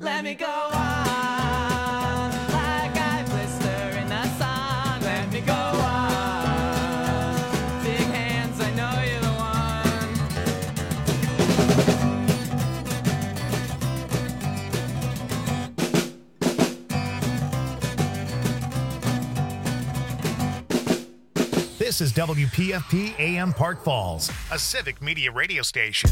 Let me go on, like I blister in the sun. Let me go on, big hands, I know you're the one. This is WPFP AM Park Falls, a civic media radio station.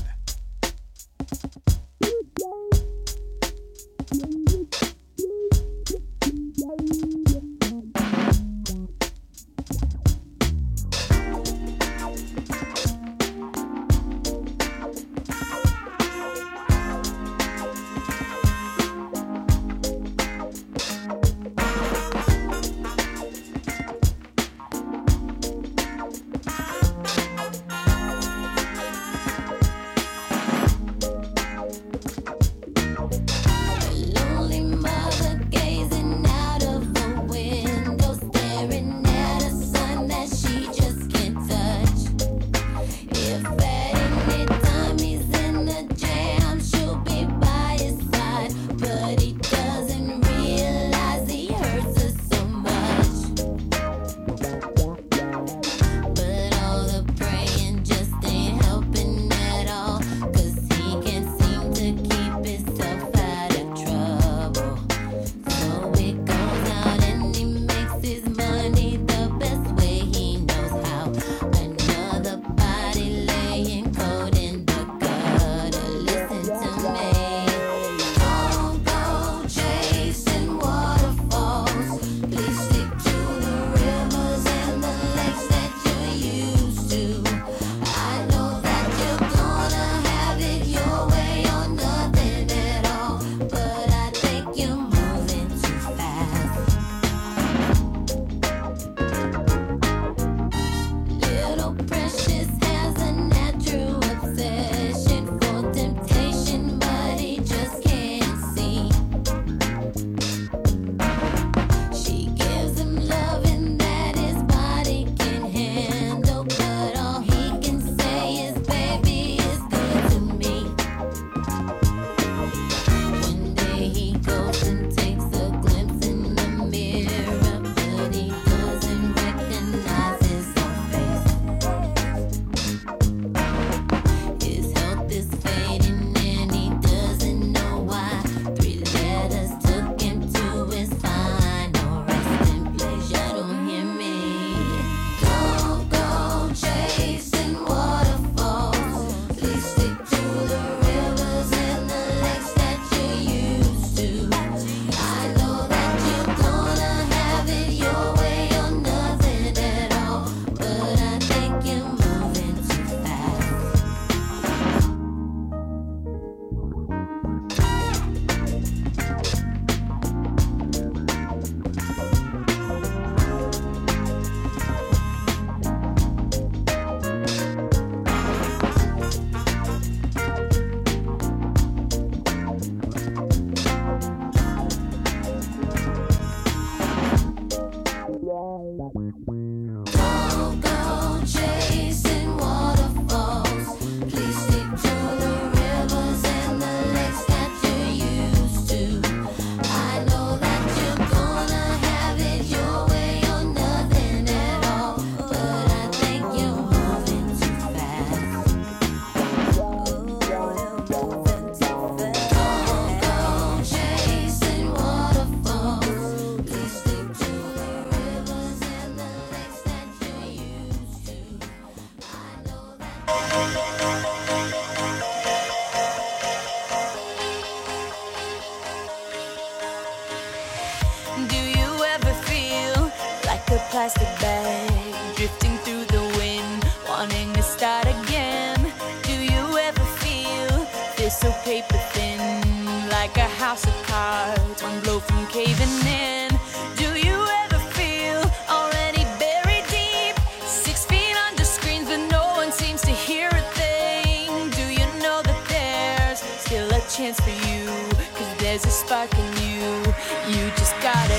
Plastic bag drifting through the wind, wanting to start again. Do you ever feel this so paper thin, like a house of cards, one blow from caving in? Do you ever feel already buried deep, 6 feet under screens, but no one seems to hear a thing? Do you know that there's still a chance for you, 'cause there's a spark in you? You just gotta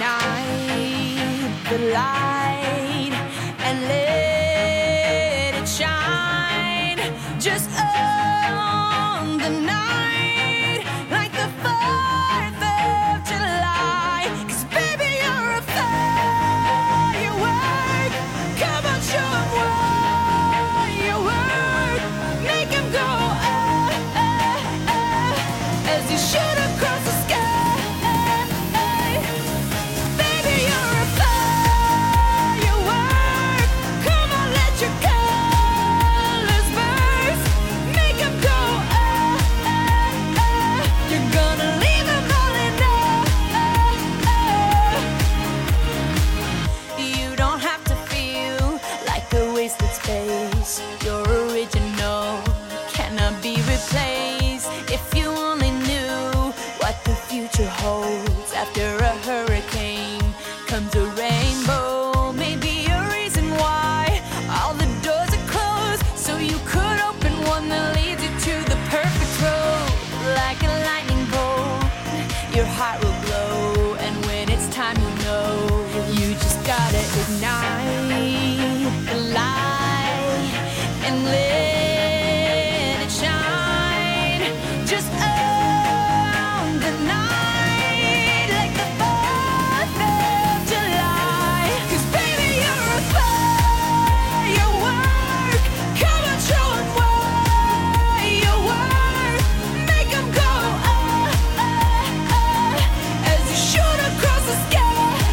ignite the light and let it shine just on the night, like the fire ignite the light and let it shine just on the night like the 4th of July. 'Cause baby, you're a firework. Come on, show 'em what you work. Make 'em go as you shoot across the sky.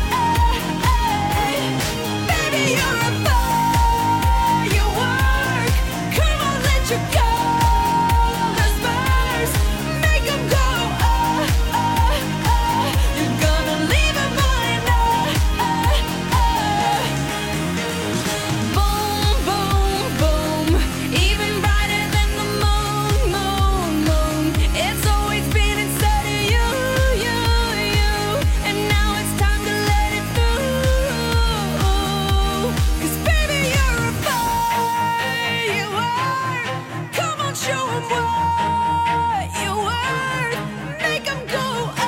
Baby, you're a firework. Come on, let your colors burst. Make 'em go you're gonna leave 'em on boom, boom, boom. Even brighter than the moon, moon, moon. It's always been inside of you, you, you. And now it's time to let it through. 'Cause baby, you're a firework. Come on, show 'em what you worth. Make 'em go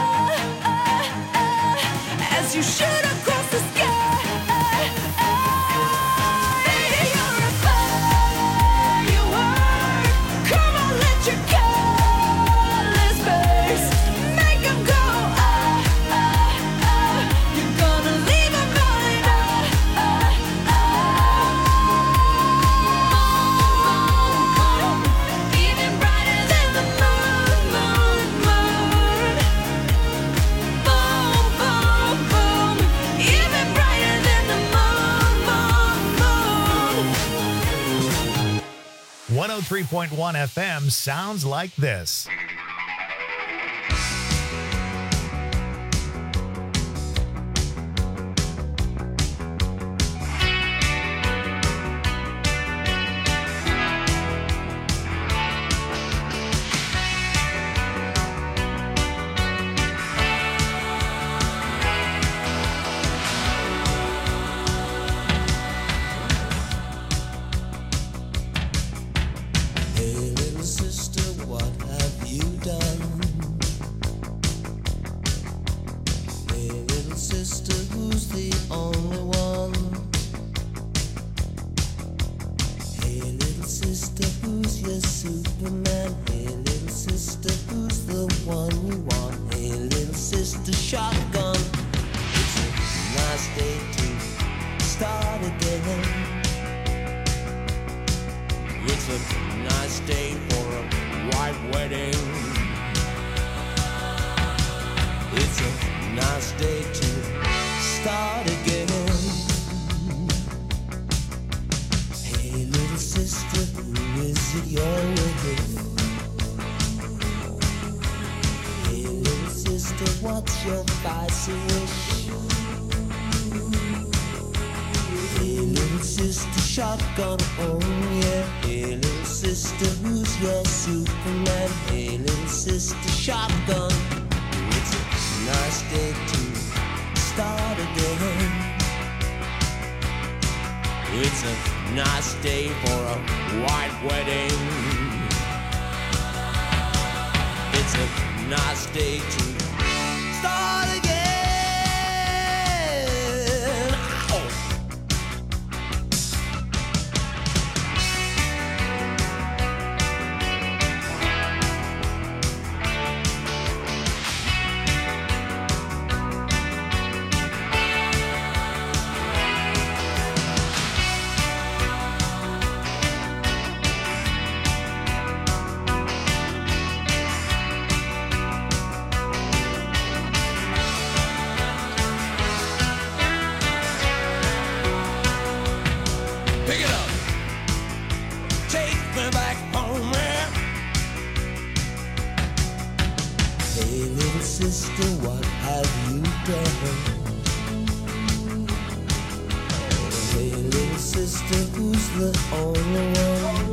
as you shoot across the sky. Baby, you're a firework. Come on, let your colors burst. Make 'em go you're gonna leave 'em on even brighter than the moon, moon, moon. Boom, boom, boom. Even brighter than the moon, moon, moon. 103.1 FM sounds like this. Hey little sister, what have you done? Hey little sister, who's the only one? Hey little sister, who's your Superman? Hey little sister, who's the one you want? Hey little sister, shotgun. It's a nice day to start again. It's a nice day for a white wedding. It's a nice day to start again. Hey little sister, who is it you're with? Hey little sister, what's your spicy wish? Hey little sister, shotgun, oh yeah. Hey little sister, who's your Superman? Hey little sister, shotgun. It's a nice day to start again. It's a nice day for a white wedding. It's a nice day to start again. Ow. Pick it up. Take me back home, man. Hey, little sister, what have you done? Hey, little sister, who's the only one?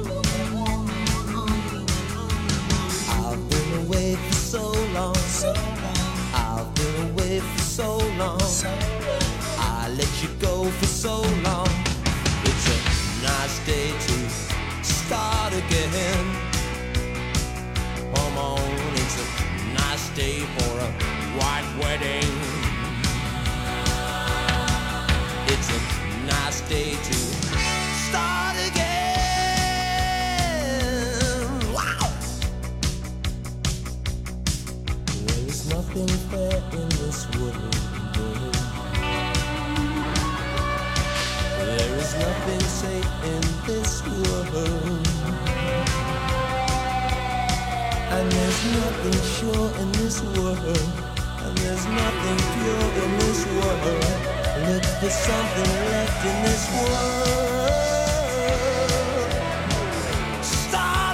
I've been away for so long. I've been away for so long. I let you go for so long. It's a nice day to start again. Come on, it's a nice day for a white wedding. It's a day to start again. Wow! There is nothing fair in this world. There is nothing safe in this world. And there's nothing sure in this world. And there's nothing pure in this world. Look for something left in this world. Start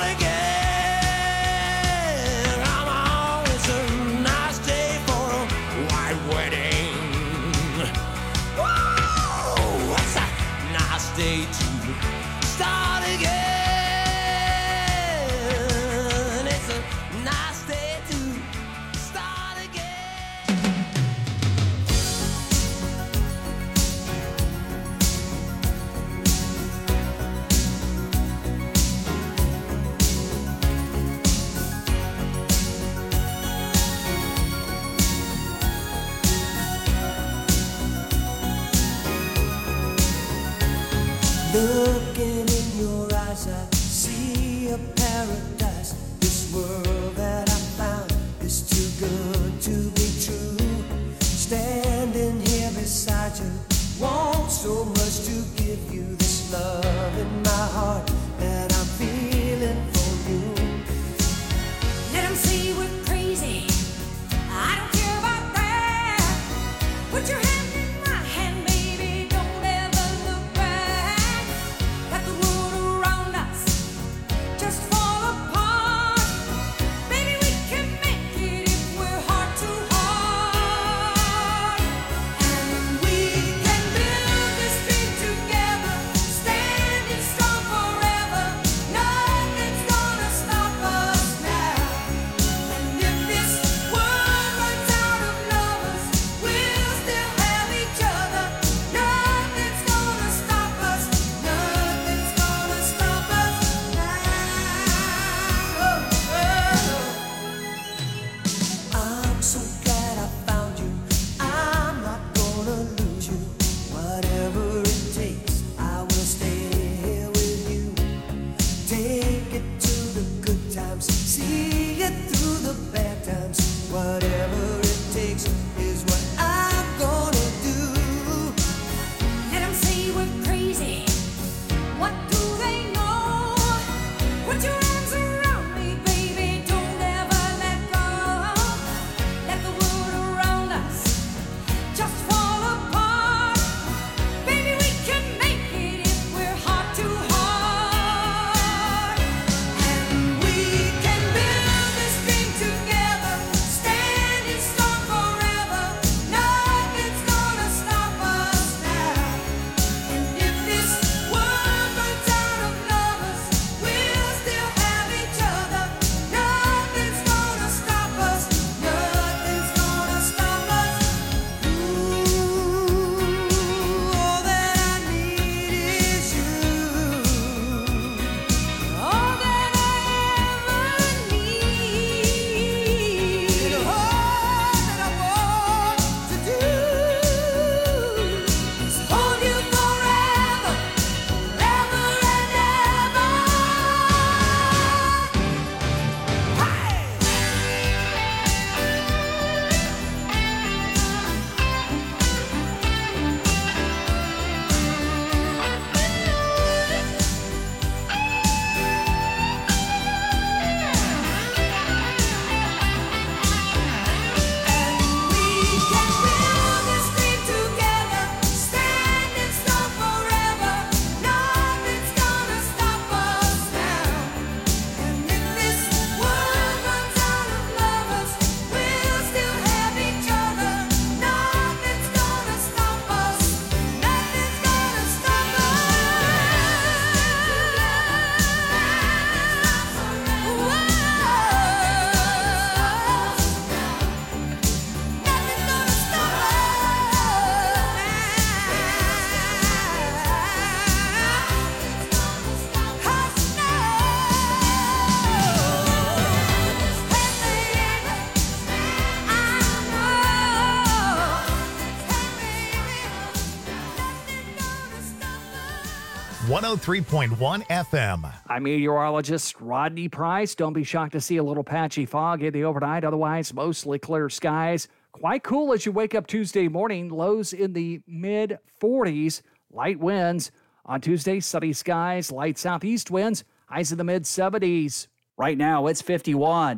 again. Come on, it's a nice day for a white wedding. Whoa, what's a nice day to start again? It's a nice day to start again. Looking in your eyes, I see a paradise. This world that I found is too good to be true. Standing here beside you, want so much to give you this love in my heart that I'm feeling for you. Let them say we're crazy. I don't care about that. Put your hand in my hand, baby. Don't ever look back. Let the world around us just fall apart. Baby, we can make it if we're heart to heart. And we can build this dream together. 103.1 FM. I'm meteorologist Rodney Price. Don't be shocked to see a little patchy fog in the overnight. Otherwise, mostly clear skies. Quite cool as you wake up Tuesday morning. Lows in the mid-40s. Light winds. On Tuesday, sunny skies, light southeast winds. Highs in the mid-70s. Right now, it's 51.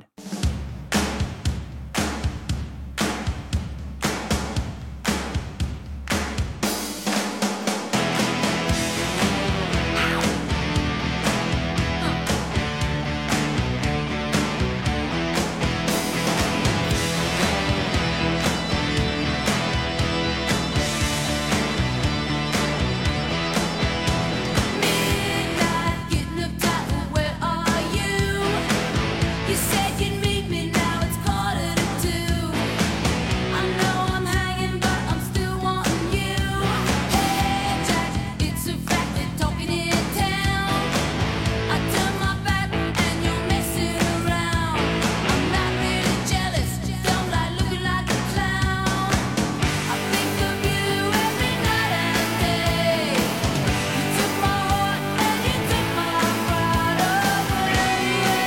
Getting uptight, where are you? You said you'd meet me, now it's 1:45. I know I'm hanging, but I'm still wanting you. Hey Jack, it's a fact they're talking in town. I turn my back and you're messing around. I'm not really jealous, don't like looking like a clown. I think of you every night and day. You took my heart and you took my pride away.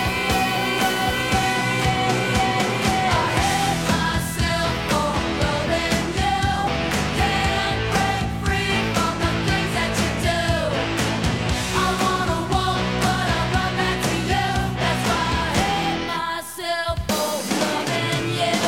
I hate myself for loving you. Can't break free from the things that you do. I wanna walk, but I run back to you. That's why I hate myself for loving you.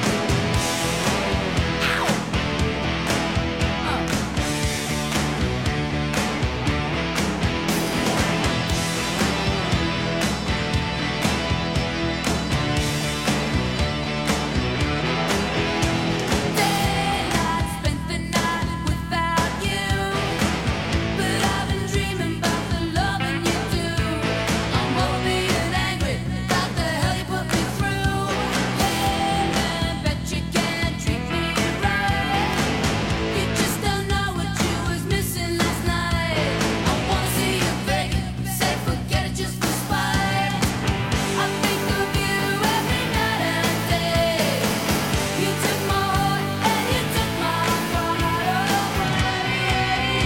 Daylight, spent the night without you, but I've been dreaming about the loving you do. I'm over being angry about the hell you put me through. Hey man, bet you can't treat me right. You just don't know what you was missing last night. I wanna see you begging, say forget it just for spite. I think of you every night and day. You took my heart and you took my pride away.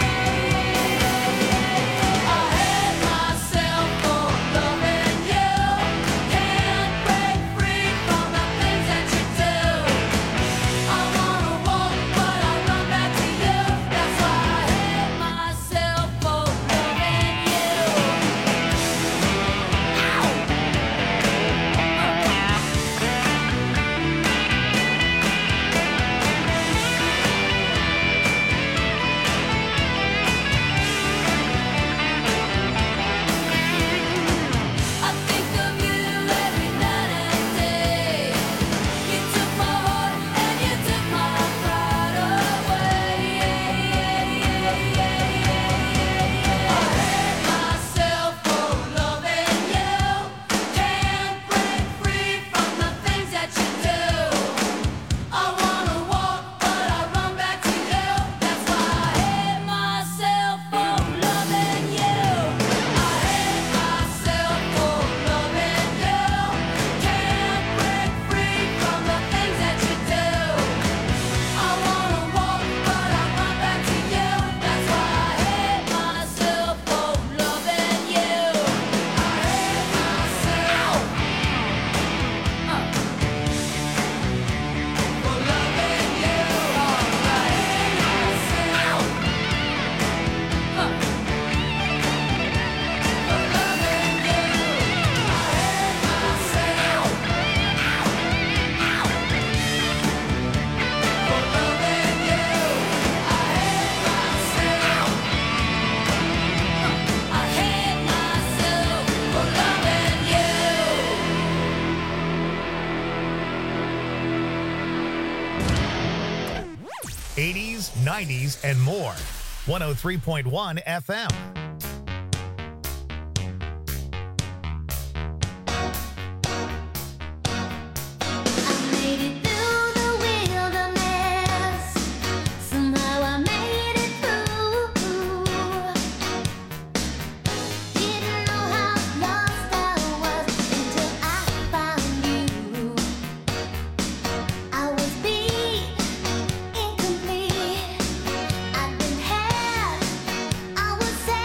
I hate myself for loving you. Can't break free from the things that you do. I wanna walk, but I run back to you. That's why I hate myself for loving you. I think of you every night and day. You took my heart and you took my pride away. I hate myself for loving you. Can't break free from the things that you do. I wanna walk, but I run back to you. That's why I hate myself for loving you. I hate myself for loving you. Can't break free from the things that you do. I wanna walk, but I run back to you. That's why I hate myself for loving you. I hate myself for loving you. I hate myself for loving you. I hate myself for loving you. I hate myself. I hate myself for loving you. 80s, 90s, and more. 103.1 FM. I made it through the wilderness. Somehow I made it through. Didn't know how lost I was until I found you. I was beat, incomplete. I'd been had. I was sad.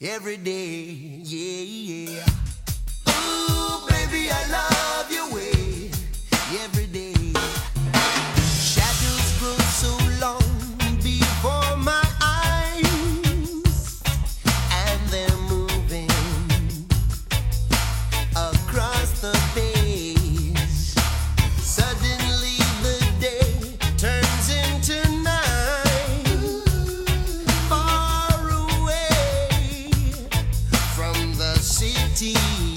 every day. Yeah, yeah. Ooh, baby, I love your way every day. Shadows grow so long before my eyes, and they're moving across the page. Suddenly the day turns into night, far away from the city.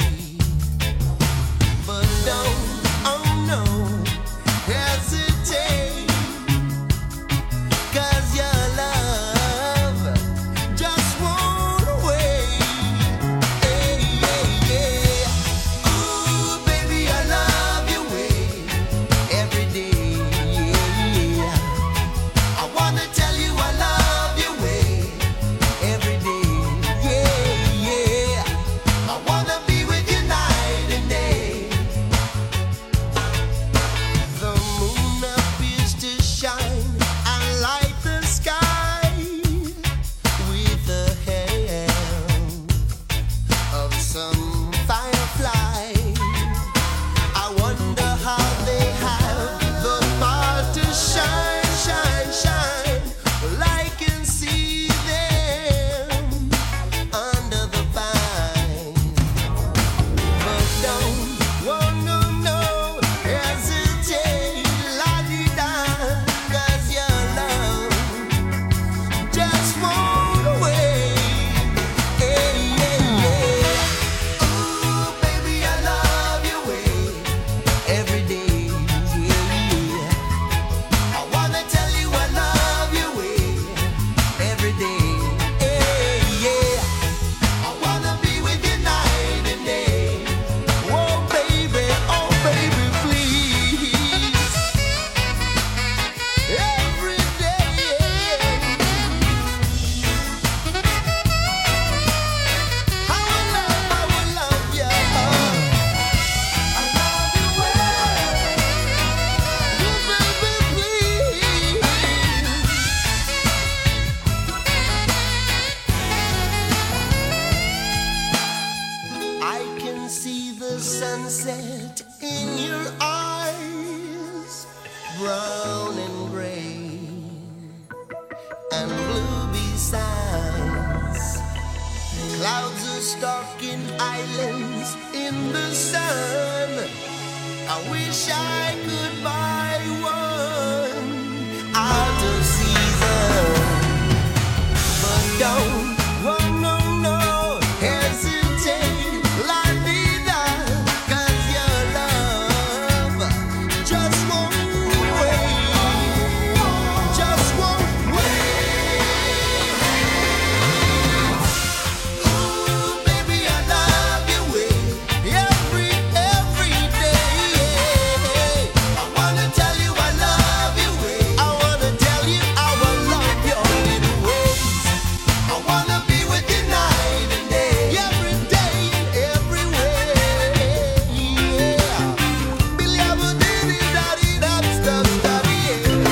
But don't, oh no, hesitate, 'cause your love just won't wait. Hey, yeah, yeah. Ooh, baby, I love your way every day. Yeah. I wanna tell you I love your way every day. Yeah, yeah. I wanna be with you night and day. The moon appears to shine and light the sky with the help of some firefly. I wonder how they have the power to shine, shine, shine. Well, I can see them under the pine. But don't, oh no, no, hesitate, la-di-da, 'cause your love just won't wait. Hey, yeah, yeah. Ooh, baby, I love your way every day. Yeah. I wanna tell you I love your way every day. Hey, yeah. I wanna be with you night and day. Oh baby, please. Every day. I will love you. I love you well. Oh baby, please. I can see the sunset in your eyes, brown and gray and blue besides. Clouds are stalking islands in the sun. I wish I could buy one out of season. But don't, oh no, no, hesitate, la-di-da, 'cause your love just won't wait, just won't wait. Ooh, baby, I love your way every day. I wanna tell you I love your way. I wanna tell you I will love your little ways. I wanna be with you night and day, every day, everywhere. Yeah. Billy, I will diddy-daddy-dab, stuff-daddy, yeah.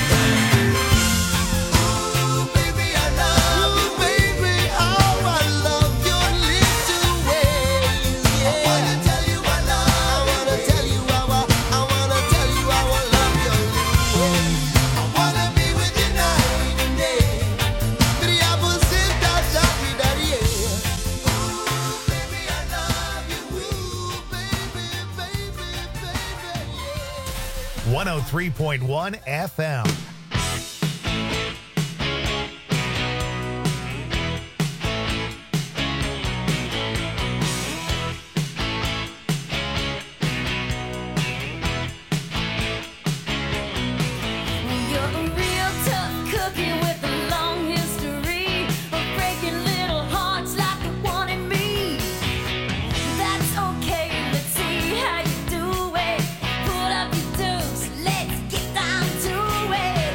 Ooh, baby, I love you, baby. How I love your little ways. Yeah. I wanna tell you I love. I wanna tell you I will love your little ways. I wanna be with you night and day. Billy, I will sit-da-daddy-daddy, yeah. Ooh, baby, I love you. Ooh, baby, yeah. 103.1 FM. You're a real tough cookie with a long history of breaking little hearts like the one in me. That's okay, let's see how you do it. Pull up your dukes, let's get down to it.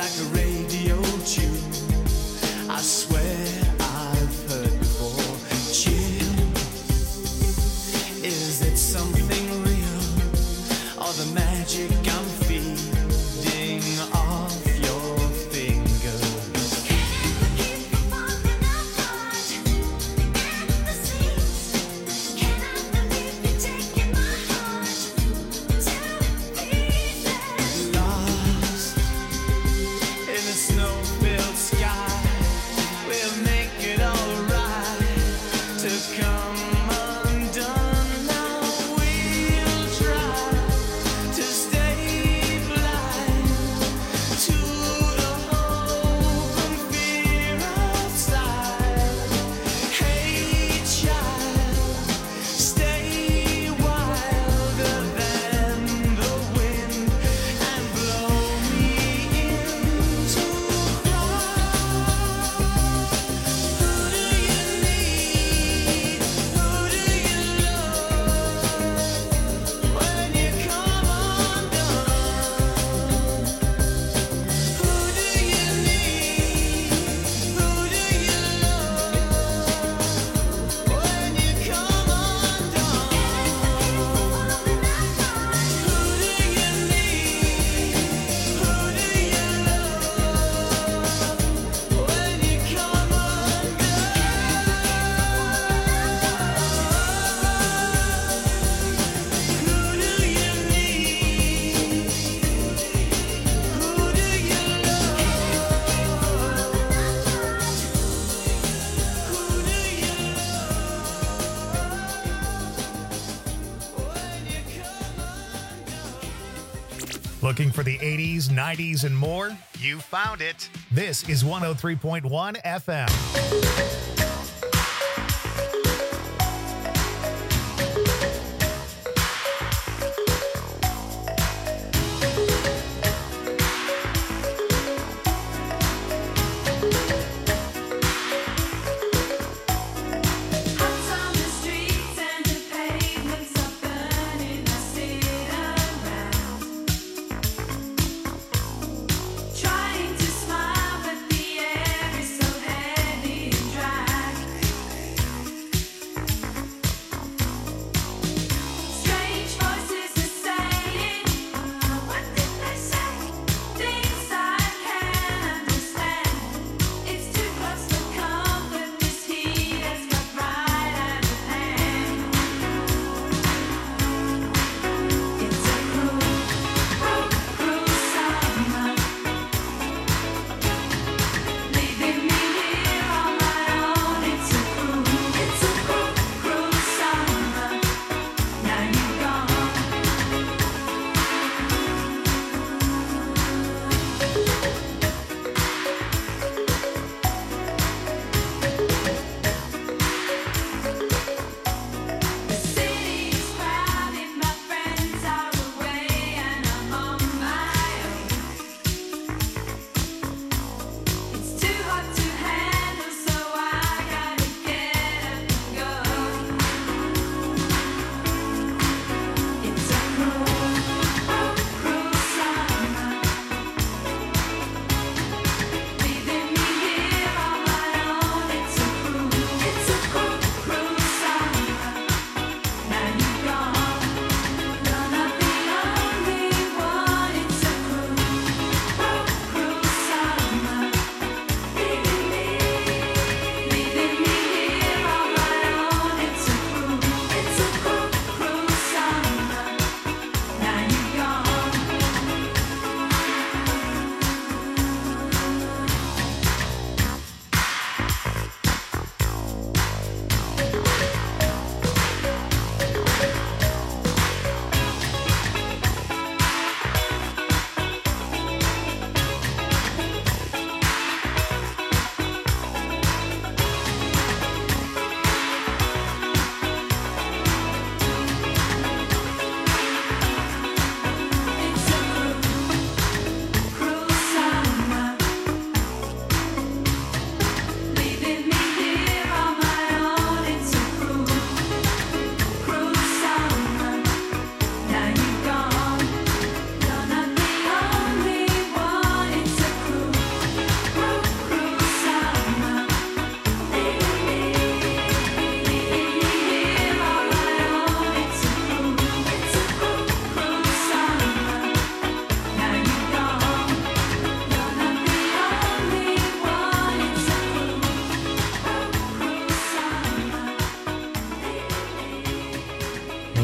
like a radio tune. I swear I've heard before. Chill. Is it something real? Or the magic I'm feeding off your fingers? Lost in a snow-filled sky, we'll make it alright to come undone. Now we'll try to stay blind to the hope and fear outside. Hey child, stay wilder than the wind and blow me into cry. Who do you need? Who do you love when you come undone? Who do you need? Who do you love when you come undone? Who do you need? Who do you love when you come Looking for the 80s, 90s, and more? You found it. This is 103.1 FM. Out on the streets and the pavements are burning. I sit around, trying to smile, but the air is so heavy and dry.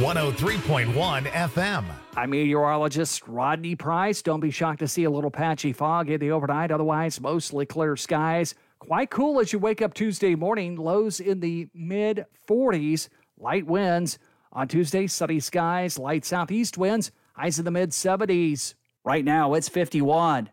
103.1 FM. I'm meteorologist Rodney Price. Don't be shocked to see a little patchy fog in the overnight. Otherwise, mostly clear skies. Quite cool as you wake up Tuesday morning. Lows in the mid-40s. Light winds. On Tuesday, sunny skies, light southeast winds. Highs in the mid-70s. Right now, it's 51.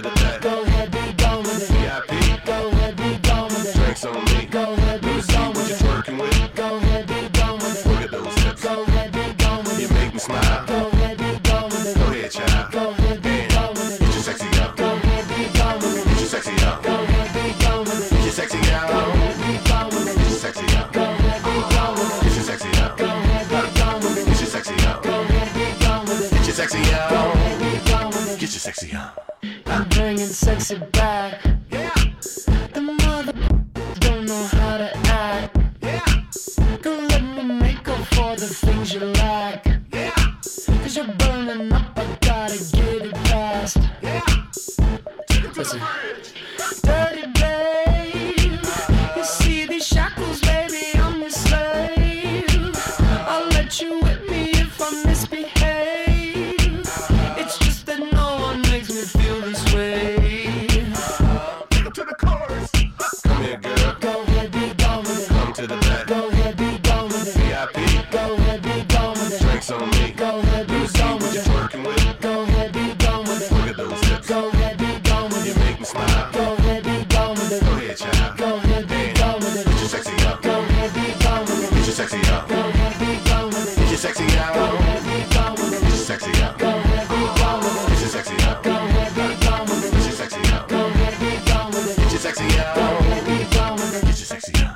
Go ahead, be gone with it. your sexy Go on. ahead, be gone with it. Get your sexy on. I'm bringing sexy back. Yeah. The mother don't know how to act. Yeah. Girl, let me make up for the things you lack. Yeah. Cause you're burning up, I gotta get it fast. Yeah. Take it to Listen. the bridge. Dirty babe, you see these shackles, baby, I'm your slave. I'll let you whip me if I misbehave. It's just that no one makes me feel this way. Take it to the chorus. Come here, girl. Go ahead, be gone with it. Come to the back. Go ahead, be gone with it. VIP. Go ahead, be gone with it. Drinks on me. Go ahead, be See gone what with you're it. twerking with. Go ahead, be gone with it. Look at those hips. Go ahead, be gone with You it. make me smile. Go ahead, be gone with it. Go ahead, child. Go ahead, be gone with it. Get your sexy on. Go ahead, be gone with it. Get your sexy on. Go ahead, be gone with it. Get your sexy Go on. ahead, be gone with it. Get your sexy on. Go ahead, be gone with it. Get your sexy on. Go ahead, be gone with it. Get your sexy on. Go ahead, be gone with it. Get your sexy Go on. ahead, be gone with it. Get your sexy on.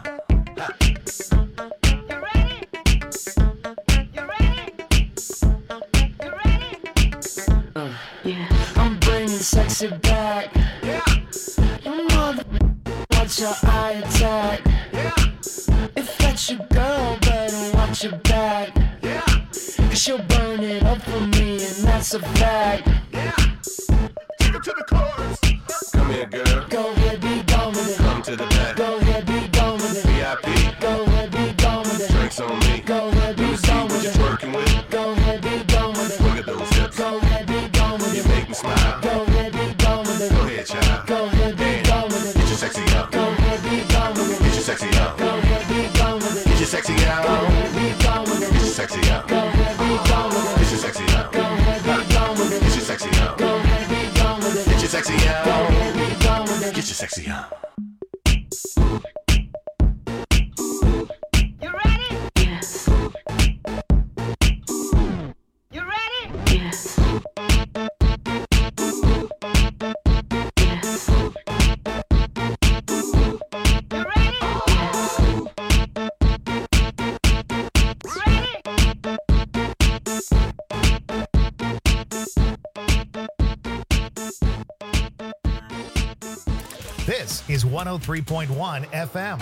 You ready? You ready? You ready? I'm bringing sexy back. Yeah. You mother, watch your eye attack. Yeah. If that's your girl, better watch your back. Yeah. Cause she'll burn it up for me, and that's a fact. Yeah. Take it to the chorus. Come here, girl. Go ahead, be gone with it. Come to the back. Go ahead, be gone with it. VIP. Go ahead, be gone with it. Drinks on me. Go ahead, be See gone what with you're it. twerking with. Go ahead, be gone with Look it. at those hips. Go ahead, be gone with You it. make me smile. Go ahead, be gone with it. Go ahead, child. Go ahead, be gone with Get it. your sexy on. Go ahead, be gone with Get it. your sexy on. Go ahead, be gone with it. Get your sexy Go on. ahead, be gone with Get it. your sexy on. Go ahead, be gone with it. Get your sexy on. Go ahead, be gone with it. Get your sexy on. Go ahead, be gone with it. Get your sexy Go on. ahead, be gone with it. Get your sexy on. You ready? Yes. You ready? Yes. You ready? Ready? This is 103.1 FM.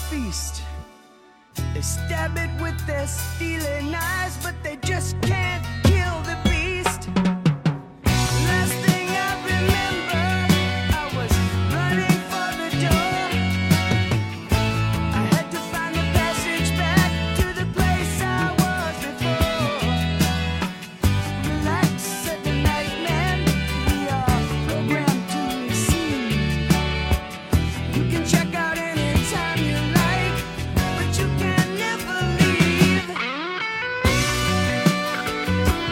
feast. They stab it with their steely knives, but they just can't kill the beast. Last thing I remember, I was running for the door. I had to find the passage back to the place I was before. Relax, said the nightman, we are programmed to receive. You can check out anytime you like, but you can never leave.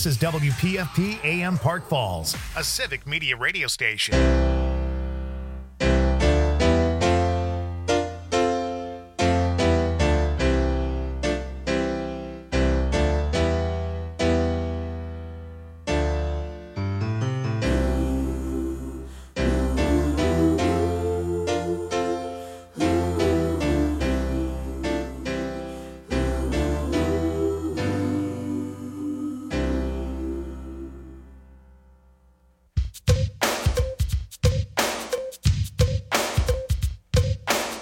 This is WPFP AM Park Falls, a civic media radio station.